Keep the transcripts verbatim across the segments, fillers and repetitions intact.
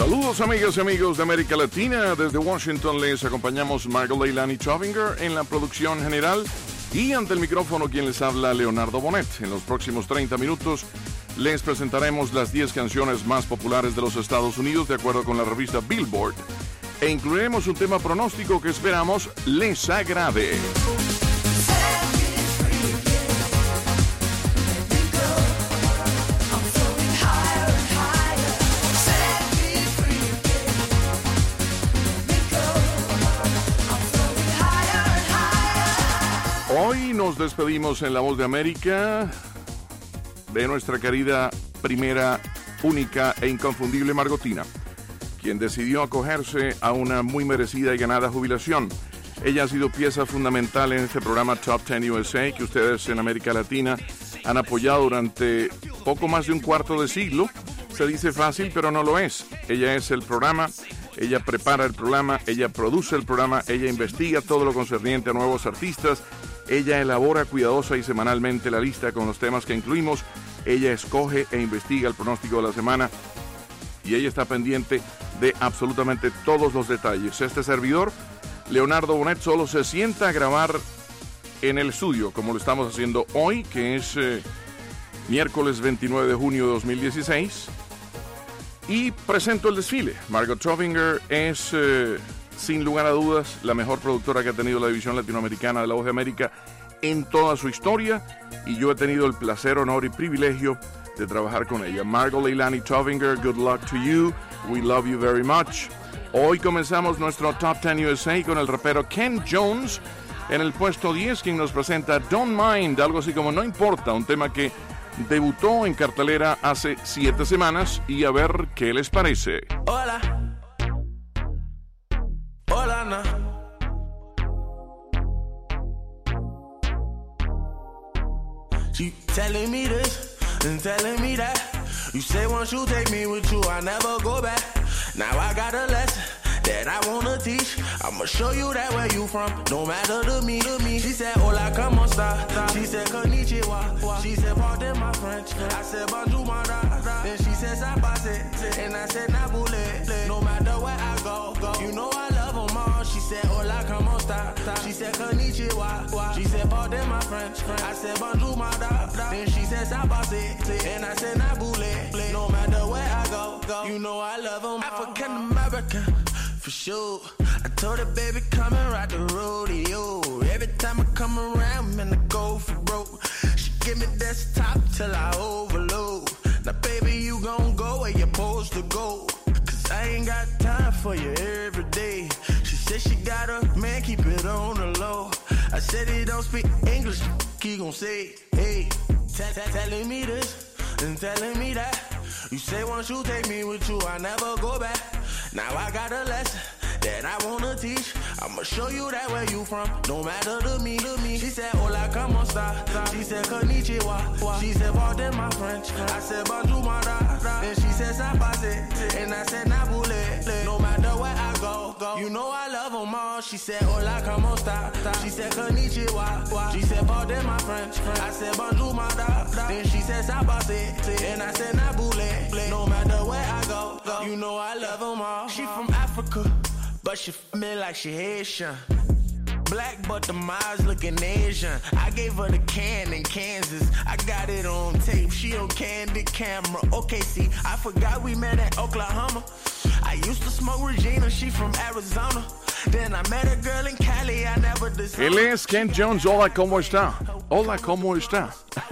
Saludos amigas y amigos de América Latina. Desde Washington les acompañamos Margot Leilani Chovinger en la producción general y ante el micrófono quien les habla, Leonardo Bonet. En los próximos treinta minutos les presentaremos las diez canciones más populares de los Estados Unidos de acuerdo con la revista Billboard e incluiremos un tema pronóstico que esperamos les agrade. Hoy nos despedimos en La Voz de América de nuestra querida primera, única e inconfundible Margotina, quien decidió acogerse a una muy merecida y ganada jubilación. Ella ha sido pieza fundamental en este programa Top diez U S A que ustedes en América Latina han apoyado durante poco más de un cuarto de siglo. Se dice fácil, pero no lo es. Ella es el programa, ella prepara el programa, ella produce el programa, ella investiga todo lo concerniente a nuevos artistas. Ella elabora cuidadosa y semanalmente la lista con los temas que incluimos. Ella escoge e investiga el pronóstico de la semana. Y ella está pendiente de absolutamente todos los detalles. Este servidor, Leonardo Bonet, solo se sienta a grabar en el estudio, como lo estamos haciendo hoy, que es eh, miércoles veintinueve de junio de dos mil dieciséis. Y presento el desfile. Margot Chovinger es... Eh, sin lugar a dudas, la mejor productora que ha tenido la división latinoamericana de La Voz de América en toda su historia, y yo he tenido el placer, honor y privilegio de trabajar con ella. Margot Leilani Chovinger, good luck to you. We love you very much. Hoy comenzamos nuestro Top diez U S A con el rapero Ken Jones en el puesto diez, quien nos presenta Don't Mind, algo así como No Importa, un tema que debutó en cartelera hace siete semanas, y a ver qué les parece. Hola. Hola, na. She telling me this and telling me that. You say once you take me with you, I never go back. Now I got a lesson that I wanna teach. I'ma show you that where you from, no matter to me, to me. She said, hola, como esta? She said, konnichiwa. She said, pardon my French. I said, bonjour, my da. Then she said, sabase. And I said, nabule. No matter where I go, go. You know I love them all. She said, hola, como esta? She said, konnichiwa. She said, pardon my French. I said, bonjour, my da. Then she said, sabase. And I said, nabule. No matter where I go, go. You know I love them all. African American. For sure, I told her, baby, come and ride the rodeo. Every time I come around, man, I go for broke. She give me desktop till I overload. Now, baby, you gon' go where you're supposed to go. Cause I ain't got time for you every day. She said she got a man, keep it on the low. I said he don't speak English, he gon' say, hey. Telling me this and telling me that. You say once you take me with you, I never go back. Now I got a lesson that I wanna teach. I'ma show you that where you from, no matter to me, to me. She said, hola, como esta? She said, konnichiwa. She said, pardon my French. I said, bonjour, my da. Then she said, sabase. And I said, nabule. No matter where I go, go. You know I love them all. She said, hola, como esta? She said, konnichiwa. She said, pardon my French. I said, bonjour, my da. Then she said, sabase. And I said, nabule. No matter where I go, go. You know I love them all. She from Africa, but she f*** me like she Haitian. Black, but the eyes looking Asian. I gave her the can in Kansas. I got it on tape. She on candid camera. Okay, see, I forgot we met in Oklahoma. I used to smoke Regina. She from Arizona. Then I met a girl in Cali. I never decided. Él es Ken Jones. Hola, ¿cómo está? Hola, ¿cómo está?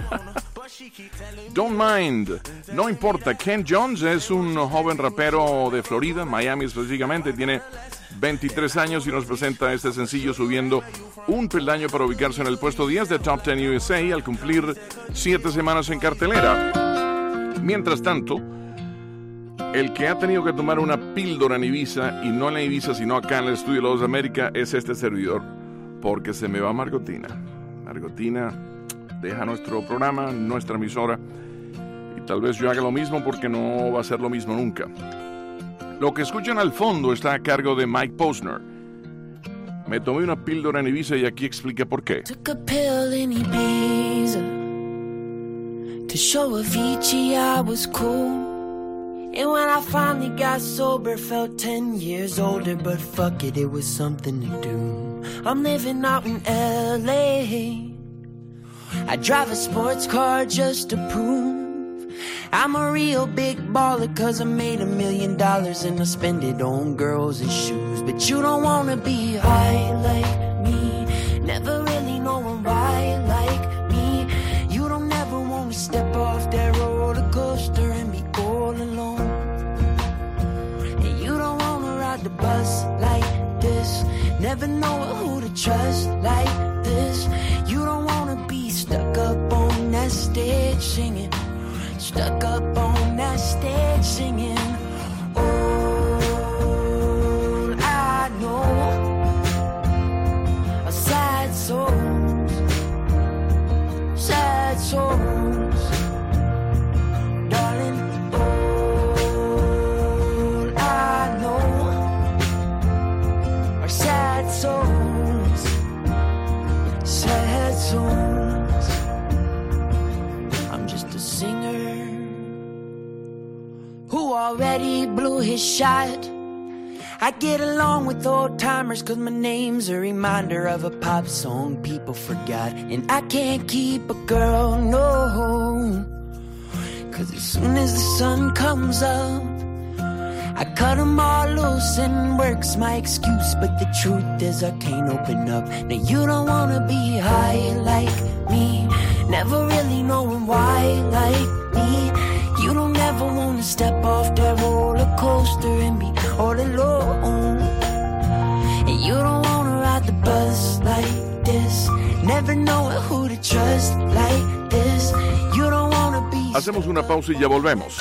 Don't Mind, no importa. Ken Jones es un joven rapero de Florida, Miami específicamente. Tiene veintitrés años y nos presenta este sencillo subiendo un peldaño para ubicarse en el puesto diez de Top diez U S A al cumplir siete semanas en cartelera. Mientras tanto, el que ha tenido que tomar una píldora en Ibiza, y no en Ibiza sino acá en el estudio de La Voz de América, es este servidor, porque se me va Margotina. Margotina deja nuestro programa, nuestra emisora, y tal vez yo haga lo mismo porque no va a ser lo mismo nunca. Lo que escuchan al fondo está a cargo de Mike Posner. Me tomé una píldora en Ibiza y aquí expliqué por qué. Took a pill in Ibiza to show Avicii I was cool. And when I finally got sober, felt ten years older, but fuck it, it was something to do. I'm living out in L A. I drive a sports car just to prove I'm a real big baller, cause I made a million dollars and I spend it on girls and shoes. But you don't wanna be high like me, never really knowing why like me. You don't ever wanna step off that roller coaster and be all alone. And you don't wanna ride the bus like this, never know who to trust like this. You don't wanna be stuck up on that stage singing, stuck up on that stage singing. All I know are sad souls, sad souls, darling. All I know are sad souls, sad souls. I'm just a singer who already blew his shot. I get along with old timers cause my name's a reminder of a pop song people forgot. And I can't keep a girl, no, cause as soon as the sun comes up, I cut them all loose and work's my excuse. But the truth is I can't open up. Now you don't wanna be high like me, never really knowing why like me. You don't ever wanna step off that roller coaster and be all alone. And you don't wanna ride the bus like this, never know who to trust like this. You don't wanna be. Hacemos una pausa y ya volvemos.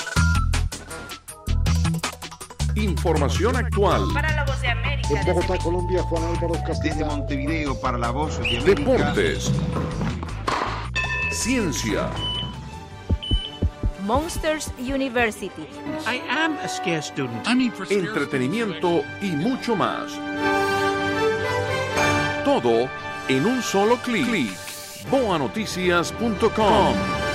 Información actual. Para la Voz de América. En Bogotá, Colombia, Juan Álvaro Castillo. Desde Montevideo para la Voz de América. Deportes. Ciencia. Monsters University. I am a scarce student. I mean, for Entretenimiento y mucho más. Todo en un solo clic. boa noticias punto com.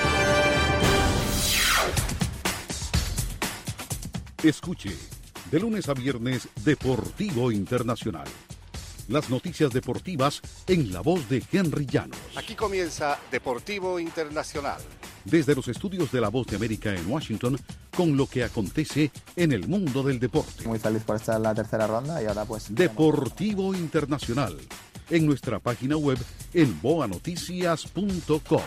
Escuche, de lunes a viernes, Deportivo Internacional. Las noticias deportivas en la voz de Henry Llanos. Aquí comienza Deportivo Internacional. Desde los estudios de La Voz de América en Washington, con lo que acontece en el mundo del deporte. Muy feliz por estar en la tercera ronda y ahora pues... Deportivo Internacional, en nuestra página web en boa noticias punto com.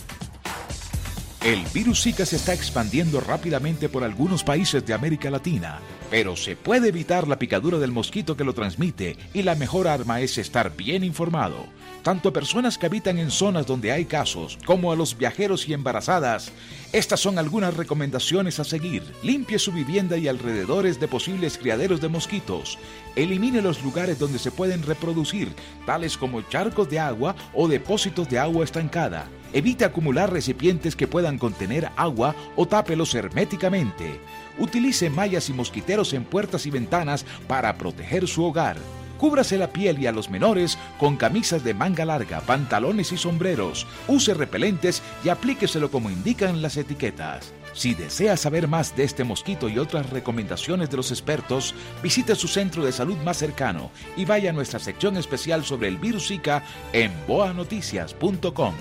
El virus Zika se está expandiendo rápidamente por algunos países de América Latina, pero se puede evitar la picadura del mosquito que lo transmite y la mejor arma es estar bien informado. Tanto a personas que habitan en zonas donde hay casos, como a los viajeros y embarazadas. Estas son algunas recomendaciones a seguir. Limpie su vivienda y alrededores de posibles criaderos de mosquitos. Elimine los lugares donde se pueden reproducir, tales como charcos de agua o depósitos de agua estancada. Evite acumular recipientes que puedan contener agua o tápelos herméticamente. Utilice mallas y mosquiteros en puertas y ventanas para proteger su hogar. Cúbrase la piel y a los menores con camisas de manga larga, pantalones y sombreros. Use repelentes y aplíqueselo como indican las etiquetas. Si desea saber más de este mosquito y otras recomendaciones de los expertos, visite su centro de salud más cercano y vaya a nuestra sección especial sobre el virus Zika en boa noticias punto com.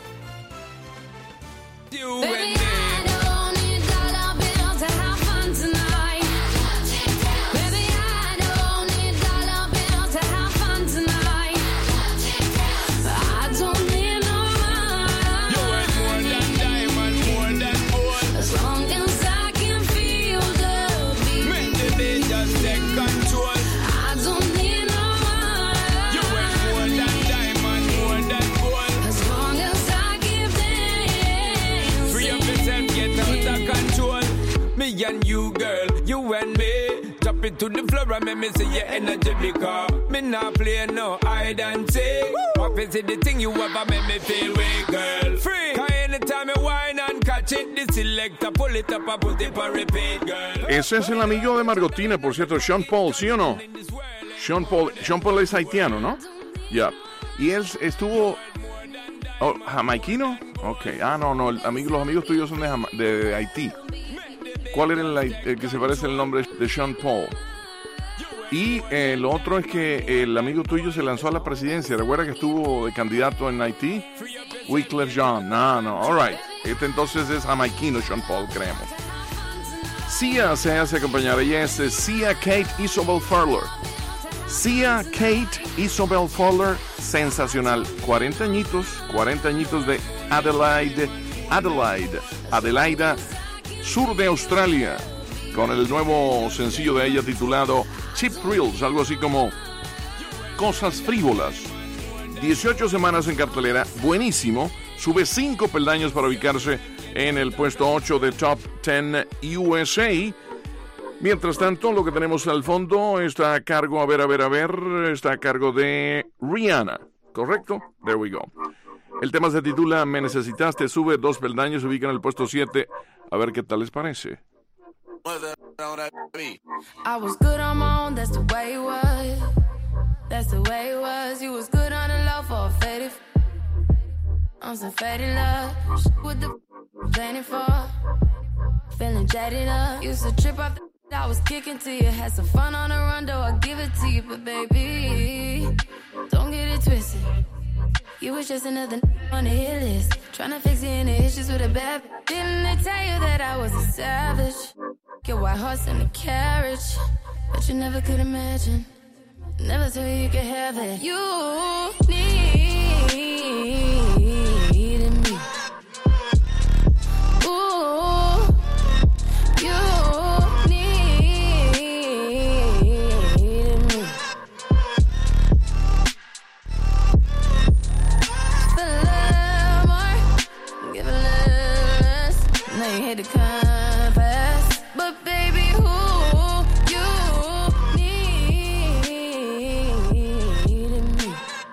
And you, girl, you and me, drop it to the floor and make me see your energy because me not play no hide and seek. What is it the thing you ever make me feel weak, girl? Free. Cause anytime I whine and catch it, the selector pull it up and put it for repeat, girl. Ese es el amigo de Margotina, por cierto, Sean Paul, ¿sí o no? Sean Paul, Sean Paul es haitiano, ¿no? Ya. Yeah. Y él estuvo... Oh, ¿jamaiquino? Ok. Ah, no, no, el amigo, los amigos tuyos son de, Jama- de, de Haití. ¿Cuál era el, el que se parece al nombre de Sean Paul? Y eh, lo otro es que el amigo tuyo se lanzó a la presidencia. ¿Recuerda que estuvo de candidato en Haití? Wyclef Jean. No, no, all right. Este entonces es jamaiquino Sean Paul, creemos. Sia se hace acompañar. Ella es Sia Kate Isobel Fowler. Sia Kate Isobel Fowler, sensacional. cuarenta añitos, cuarenta añitos de Adelaide, Adelaide, Adelaida, sur de Australia, con el nuevo sencillo de ella titulado Cheap Thrills, algo así como Cosas Frívolas. dieciocho semanas en cartelera, buenísimo. Sube cinco peldaños para ubicarse en el puesto ocho de Top diez U S A. Mientras tanto, lo que tenemos al fondo está a cargo, a ver, a ver, a ver, está a cargo de Rihanna, ¿correcto? There we go. El tema se titula Me Necesitaste, sube dos peldaños, se ubica en el puesto siete. A ver qué tal les parece. I was good on my own, that's the way it was. That's the way it was. You was good on the low for a faded. I'm some faded love. What the planning for? Feeling jaded up. Used to trip off the I was kicking to you. Had some fun on the run, though I give it to you. But baby, don't get it twisted. You was just another on the hit list. Tryna fix any issues with a bad. Didn't they tell you that I was a savage? Your white horse and a carriage. But you never could imagine. Never thought you could have it. You needed me. Ooh, you needed me. Feel a little more, give a little less. Now you hate the compass, but baby, who you needed me.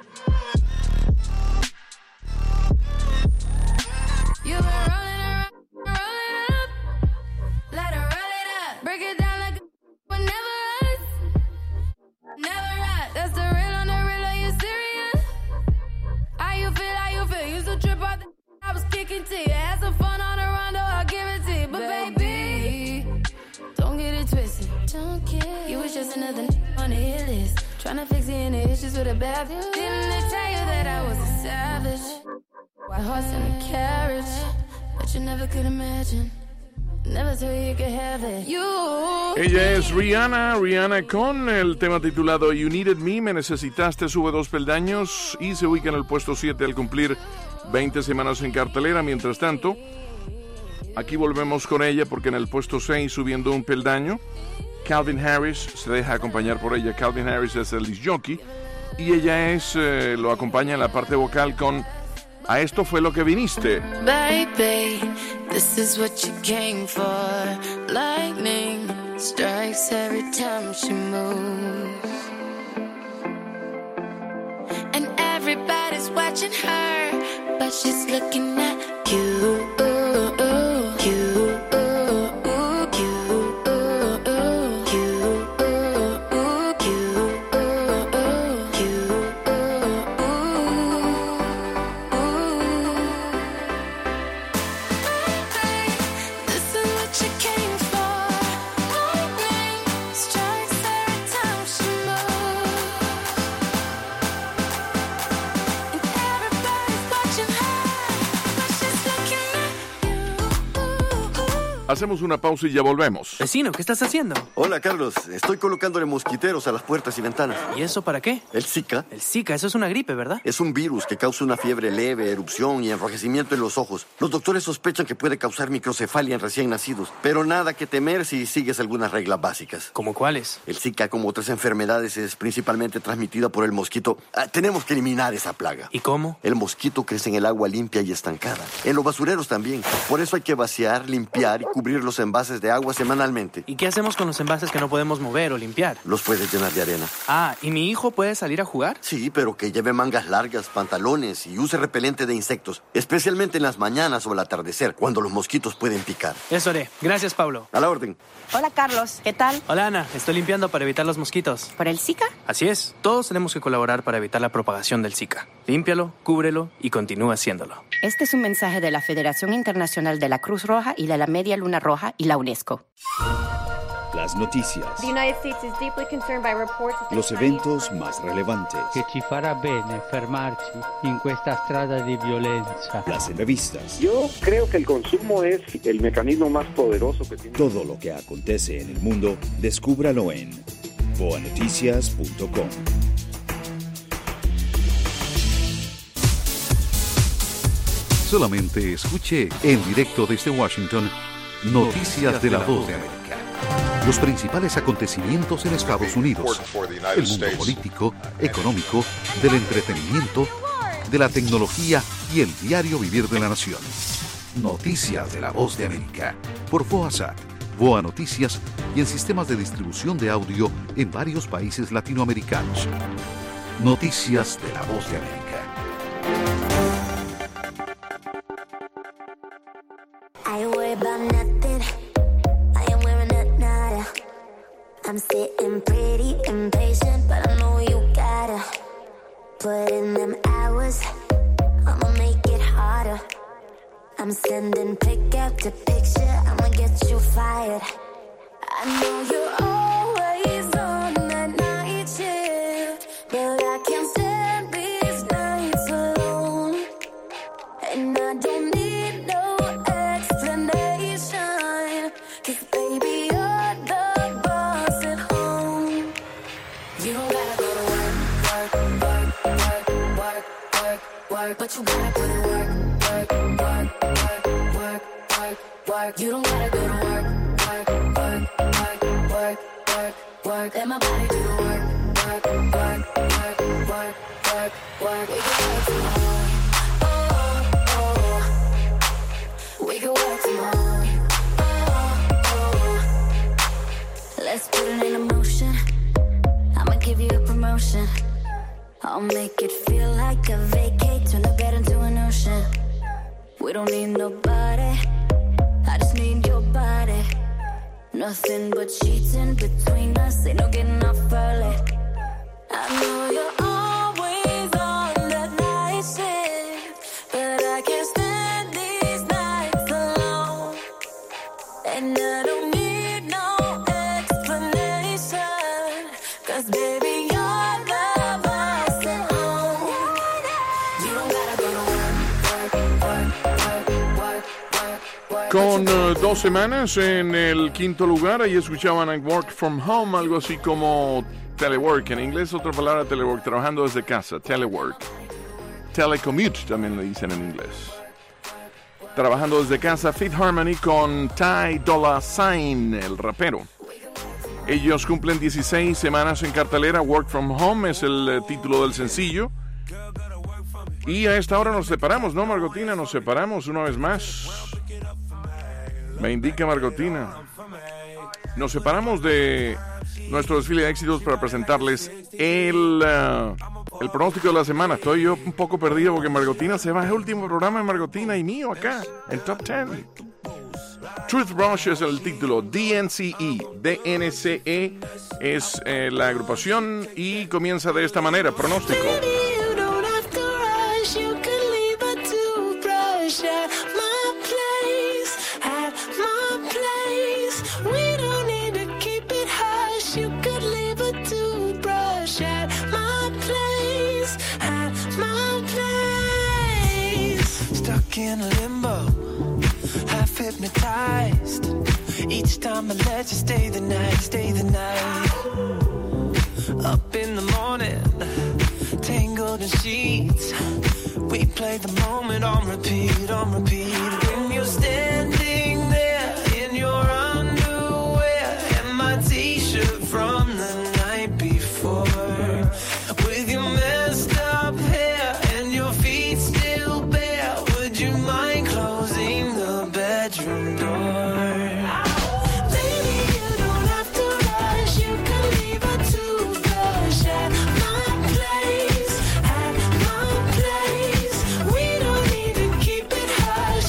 You've been rolling around, rolling up, let her roll it up, break it down like a but never us, never us. That's the real on the real. Are you serious? How you feel? How you feel? Used to trip out the I was kicking to you. Had some fun on the run, though I give it to you. But baby, don't get it twisted. Don't get. You was just another on the hit list. Tryna fix any issues with a bad. Didn't they tell you that I was a savage? White horse and a carriage, but you never could imagine. Never thought you could have it. You. Ella es Rihanna, Rihanna con el tema titulado You Needed Me, Me Necesitaste, sube dos peldaños y se ubica en el puesto siete al cumplir veinte semanas en cartelera. Mientras tanto, aquí volvemos con ella porque en el puesto seis, subiendo un peldaño, Calvin Harris se deja acompañar por ella. Calvin Harris es el disc jockey y ella es, eh, lo acompaña en la parte vocal con A Esto Fue Lo Que Viniste. Baby, this is what you came for. Lightning strikes every time she moves. And everybody's watching her, but she's looking at you. You. Hacemos una pausa y ya volvemos. Vecino, ¿qué estás haciendo? Hola, Carlos. Estoy colocándole mosquiteros a las puertas y ventanas. ¿Y eso para qué? El Zika. El Zika, eso es una gripe, ¿verdad? Es un virus que causa una fiebre leve, erupción y enrojecimiento en los ojos. Los doctores sospechan que puede causar microcefalia en recién nacidos, pero nada que temer si sigues algunas reglas básicas. ¿Cómo cuáles? El Zika, como otras enfermedades, es principalmente transmitida por el mosquito. Ah, tenemos que eliminar esa plaga. ¿Y cómo? El mosquito crece en el agua limpia y estancada. En los basureros también. Por eso hay que vaciar, limpiar y cubrir los envases de agua semanalmente. ¿Y qué hacemos con los envases que no podemos mover o limpiar? Los puedes llenar de arena. Ah, ¿y mi hijo puede salir a jugar? Sí, pero que lleve mangas largas, pantalones y use repelente de insectos, especialmente en las mañanas o al atardecer, cuando los mosquitos pueden picar. Eso haré. Gracias, Pablo. A la orden. Hola, Carlos. ¿Qué tal? Hola, Ana. Estoy limpiando para evitar los mosquitos. ¿Por el Zika? Así es. Todos tenemos que colaborar para evitar la propagación del Zika. Límpialo, cúbrelo y continúa haciéndolo. Este es un mensaje de la Federación Internacional de la Cruz Roja y de la Media Luna Luna Roja y la UNESCO. Las noticias. The United States is deeply concerned by reports of Los eventos más relevantes. Che ci farà bene fermarci in questa strada di violenza. Las entrevistas. Yo creo que el consumo es el mecanismo más poderoso que tiene. Todo lo que acontece en el mundo, descúbralo en boa noticias punto com. Solamente escuche en directo desde Washington Noticias de la Voz de América. Los principales acontecimientos en Estados Unidos, el mundo político, económico, del entretenimiento, de la tecnología y el diario vivir de la nación. Noticias de la Voz de América, por VOASAT, VOA Noticias y en sistemas de distribución de audio en varios países latinoamericanos. Noticias de la Voz de América. I worry about nothing. I am wearing a nada. I'm sitting pretty impatient, but I know you gotta put in them hours. I'ma make it harder. I'm sending pick after picture. I'ma get you fired. I know you're always on that night shift, but I can't stand these nights alone. And I don't need no explanation, 'cause baby you're the boss at home. You don't gotta go to work, work, work, work, work, work, work, but you gotta put in work, work, work, work, work, work, work. You don't gotta go to work, work, work, work, work, work, work. Let my body do the work, work, work, work, work, work, work. We can work tomorrow. We can work tomorrow. Oh, oh. Let's put it in motion. I'ma give you a promotion. I'll make it feel like a vacate. Turn the bed into an ocean. We don't need nobody. I just need your body. Nothing but cheating between us. Ain't no getting off early. I know you're always on that night shift, but I can't stand these nights alone. And I don't need no explanation, 'cause baby you're the boss at home. You don't gotta go to work, work, work, work, work, work, work. Con uh, dos semanas en el quinto lugar, ahí escuchaban I Work From Home, algo así como telework, en inglés otra palabra telework, trabajando desde casa, telework. Telecommute también le dicen en inglés. Trabajando desde casa, Fifth Harmony con Ty Dolla Sign, el rapero. Ellos cumplen dieciséis semanas en cartelera, Work From Home es el eh, título del sencillo. Y a esta hora nos separamos, ¿no, Margotina? Nos separamos una vez más. Me indica Margotina. Nos separamos de nuestro desfile de éxitos para presentarles el, uh, el pronóstico de la semana. Estoy yo un poco perdido porque Margotina se va. Es el último programa de Margotina y mío acá, en Top diez. Truth Rush es el título. D N C E. D N C E es eh, la agrupación y comienza de esta manera. Pronóstico. In limbo, half hypnotized. Each time I let you stay the night, stay the night. Up in the morning, tangled in sheets. We play the moment on repeat, on repeat. When you're standing there in your underwear and my t-shirt from the night before, with your messed up hair and your feet still bare. Would you mind closing the bedroom door? Baby, you don't have to rush. You can leave a toothbrush at my place, at my place. We don't need to keep it hush.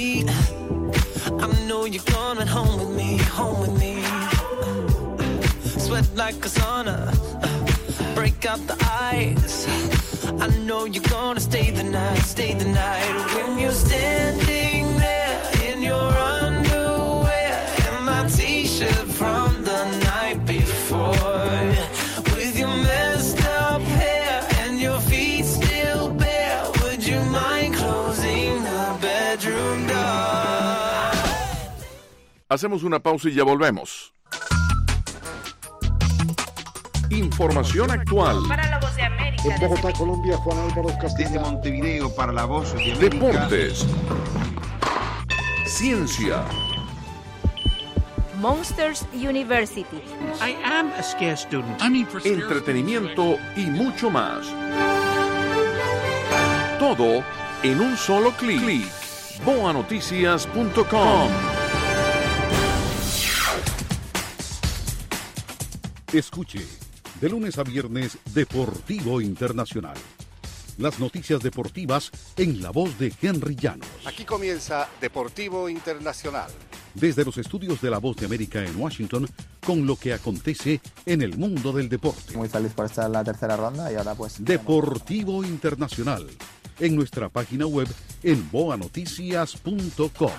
beat. I know you're coming home with me, home with me. Sweat like a sauna, break out the ice. I know you're gonna stay the night, stay the night. When you're standing there in your underwear and my t-shirt from the night before, with your messed up hair and your feet still bare, would you mind closing the bedroom door? Hacemos una pausa y ya volvemos. Información actual. Para la Voz de América. En Bogotá, Colombia, Juan Álvaro Castillo. Desde Montevideo para la Voz de América. Deportes. Ciencia. Monsters University. I am a scarce student. I mean for Entretenimiento y mucho más. Todo en un solo clic. boa noticias punto com. Escuche, de lunes a viernes, Deportivo Internacional. Las noticias deportivas en la voz de Henry Llanos. Aquí comienza Deportivo Internacional. Desde los estudios de La Voz de América en Washington, con lo que acontece en el mundo del deporte. Muy feliz por estar en la tercera ronda y ahora pues... Deportivo Internacional, en nuestra página web en boa noticias punto com.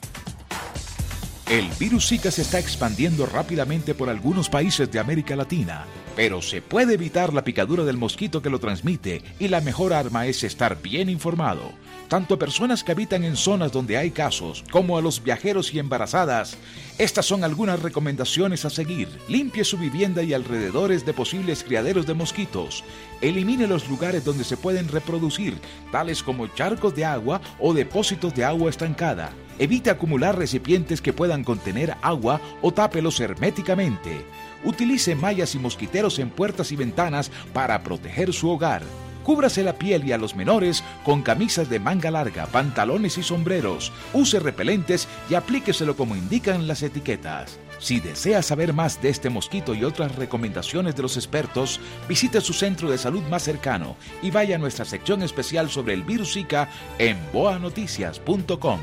El virus Zika se está expandiendo rápidamente por algunos países de América Latina, pero se puede evitar la picadura del mosquito que lo transmite y la mejor arma es estar bien informado. Tanto a personas que habitan en zonas donde hay casos como a los viajeros y embarazadas. Estas son algunas recomendaciones a seguir. Limpie su vivienda y alrededores de posibles criaderos de mosquitos. Elimine los lugares donde se pueden reproducir, tales como charcos de agua o depósitos de agua estancada. Evite acumular recipientes que puedan contener agua o tápelos herméticamente. Utilice mallas y mosquiteros en puertas y ventanas para proteger su hogar. Cúbrase la piel y a los menores con camisas de manga larga, pantalones y sombreros. Use repelentes y aplíqueselo como indican las etiquetas. Si desea saber más de este mosquito y otras recomendaciones de los expertos, visite su centro de salud más cercano y vaya a nuestra sección especial sobre el virus Zika en boa noticias punto com.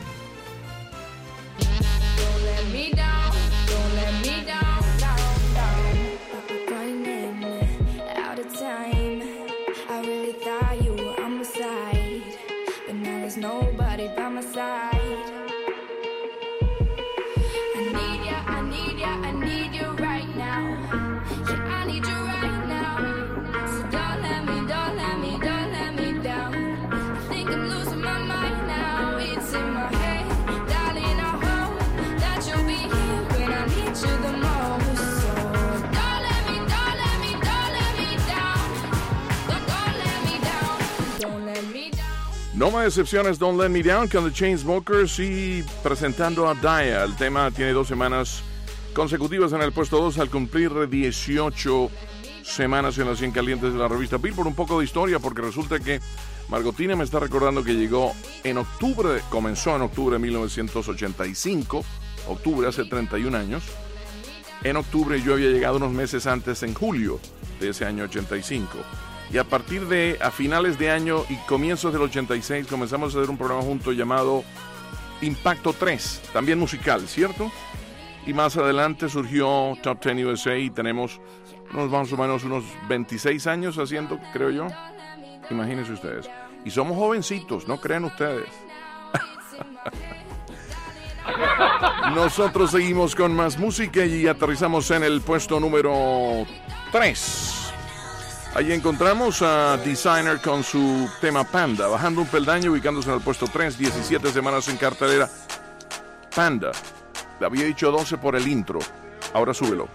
Nobody by my side. I need ya, I need ya, I need you right now. Yeah, I need you right now. So don't let me, don't let me, don't let me down. I think I'm losing my mind now. It's in my head, darling. I hope that you'll be here when I need you the most. So don't let me, don't let me, don't let me down. Don't, don't let me down. Don't let me down. No más excepciones, Don't Let Me Down con The Chainsmokers y presentando a Daya. El tema tiene dos semanas consecutivas en el puesto dos al cumplir dieciocho semanas en las cien calientes de la revista Billboard. Un poco de historia porque resulta que Margotina me está recordando que llegó en octubre, comenzó en octubre de mil novecientos ochenta y cinco, octubre hace treinta y un años. En octubre yo había llegado unos meses antes, en julio de ese año ochenta y cinco. Y a partir de a finales de año y comienzos del ochenta y seis comenzamos a hacer un programa juntos llamado Impacto tres, también musical, ¿cierto? Y más adelante surgió Top diez U S A y tenemos unos más o menos unos veintiséis años haciendo, creo yo. Imagínense ustedes. Y somos jovencitos, ¿no creen ustedes? Nosotros seguimos con más música y aterrizamos en el puesto número tres. Allí encontramos a Designer con su tema Panda, bajando un peldaño, ubicándose en el puesto tres, diecisiete semanas en cartelera. Panda, le había dicho doce por el intro, ahora súbelo.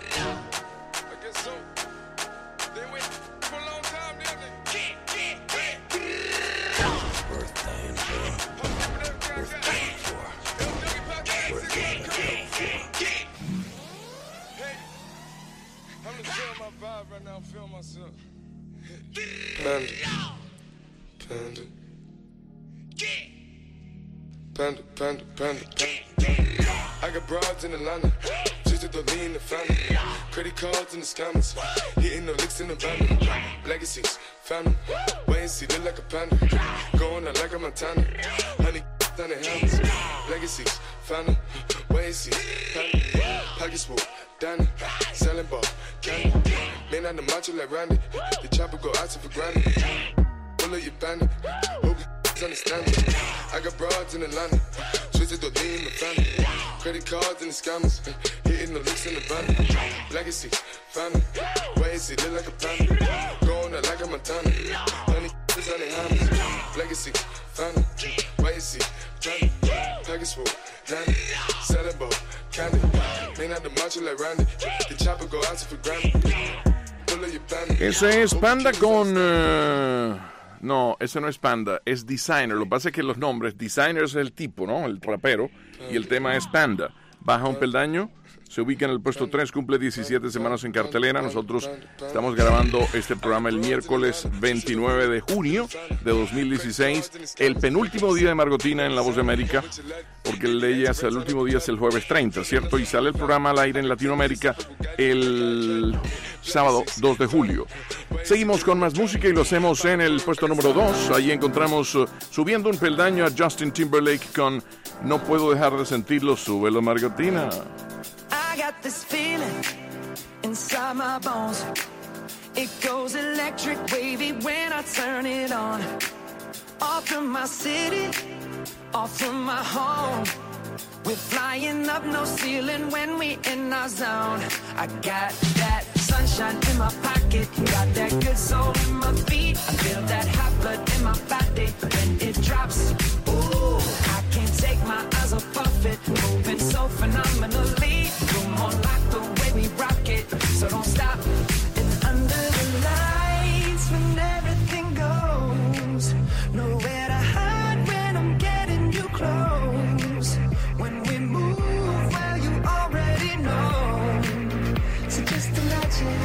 Panda, panda, panda, panda. I got broads in Atlanta, just to the lean in the family. Credit cards in the scammers, hitting the licks in the van. Legacies, family, wait and see, look like a panda. Going out like a Montana. Honey, stunning hammers. Legacies, found them, wait and see. Pockets full, Danny, selling ball, candy. Man on the macho like Randy. The chopper go out to for granted. Pull up your bandit. Hope you understand me. I got broads in Atlanta. Twisted the lean in the family. Credit cards and the scammers. Hitting the licks in the van. Legacy, found them, wait and see. Look like a panda. Going out like a Montana. Honey, stunning hammers. Legacy, found them, wait and see. Panda, package full, Danny, selling ball, candy. Man out the macho like Randy. The chopper go out to for granted. Pull up your bandit. Ese es Panda con... Uh... No, ese no es Panda, es Designer. Lo que pasa es que los nombres, Designer es el tipo, ¿no? El rapero, y el tema es Panda. Baja un peldaño, se ubica en el puesto tres, cumple diecisiete semanas en cartelera. Nosotros estamos grabando este programa el miércoles veintinueve de junio de dos mil dieciséis, el penúltimo día de Margotina en La Voz de América, porque el de ella, el último día es el jueves treinta, ¿cierto? Y sale el programa al aire en Latinoamérica el sábado dos de julio. Seguimos con más música y lo hacemos en el puesto número dos. Ahí encontramos uh, subiendo un peldaño a Justin Timberlake con No Puedo Dejar de Sentirlo. Súbelo, Margotina. I got this feeling inside my bones. It goes electric wavy when I turn it on. Off from my city, off from my home. We're flying up no ceiling when we in our zone. I got that sunshine in my pocket, got that good soul in my feet. I feel that hot blood in my body when it drops. Ooh, I can't take my eyes off of it, moving so phenomenally. Come on, like the way we rock it, so don't stop. And under the lights, when everything goes, nowhere to hide when I'm getting you close. When we move, well, you already know. So just imagine.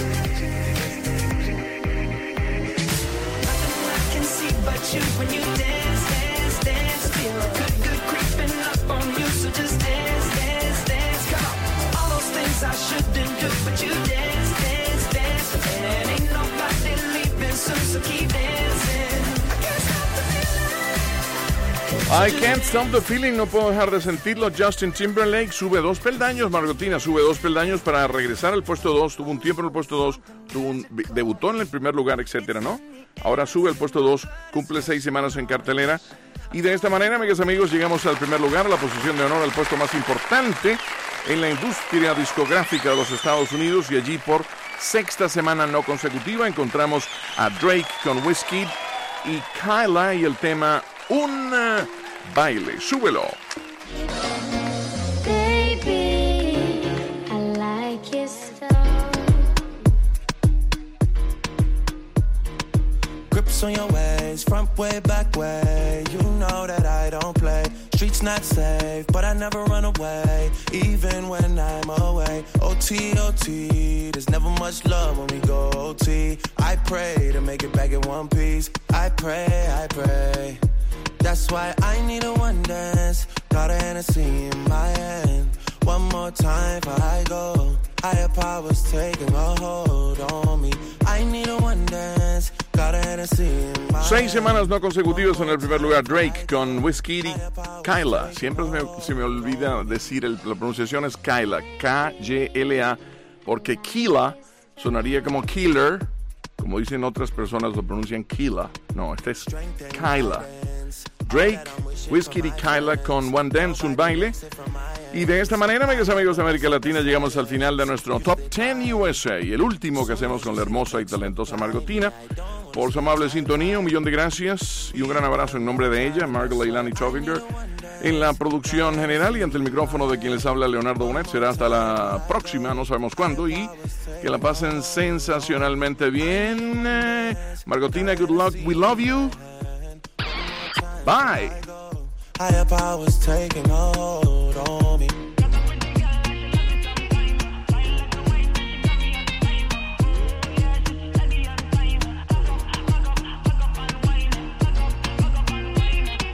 Nothing I can see but you when you dance, dance, dance. Feel good, good creeping up on you. So just dance, dance, dance. Come on. All those things I shouldn't do, but you dance, dance, dance. And ain't nobody leaving soon, so keep dancing. I can't stop the feeling. I can't stop the feeling, no puedo dejar de sentirlo. Justin Timberlake sube dos peldaños, Margotina sube dos peldaños para regresar al puesto dos. Tuvo un tiempo en el puesto dos, tuvo un, debutó en el primer lugar, etcétera, ¿no? Ahora sube al puesto dos, cumple seis semanas en cartelera. Y de esta manera, amigas y amigos, llegamos al primer lugar, a la posición de honor, al puesto más importante en la industria discográfica de los Estados Unidos. Y allí, por sexta semana no consecutiva, encontramos a Drake con Wizkid y Kyla y el tema Un uh, Baile. Súbelo. Baby, I like your stuff. Grips on your ways, front way, back way. You know that I don't play. Streets not safe, but I never run away, even when I'm away. O T, O T, there's never much love when we go O T. I pray to make it back in one piece. I pray, I pray. That's why I need a one dance. Got a Hennessy in my hand. One more time before I go. Higher powers taking a hold on me. I need a one dance. Got a Hennessy in my hand. Seis semanas no consecutivas en el primer lugar. Drake con Wizkid y Kyla. Siempre me, se me olvida decir, el, la pronunciación es Kyla. K Y L A. Porque Kyla sonaría como killer. Como dicen otras personas, lo pronuncian Kyla. No, este es Kyla. Drake, Wizkid y Kyla con One Dance, un baile. Y de esta manera, amigos amigos de América Latina, llegamos al final de nuestro Top diez U S A, el último que hacemos con la hermosa y talentosa Margotina. Por su amable sintonía, un millón de gracias y un gran abrazo en nombre de ella, Margot Leilani Tovinger, en la producción general, y ante el micrófono de quien les habla, Leonardo Bonet. Será hasta la próxima, no sabemos cuándo, y que la pasen sensacionalmente bien. Margotina, good luck, we love you. Bye. Higher powers taking a hold on me.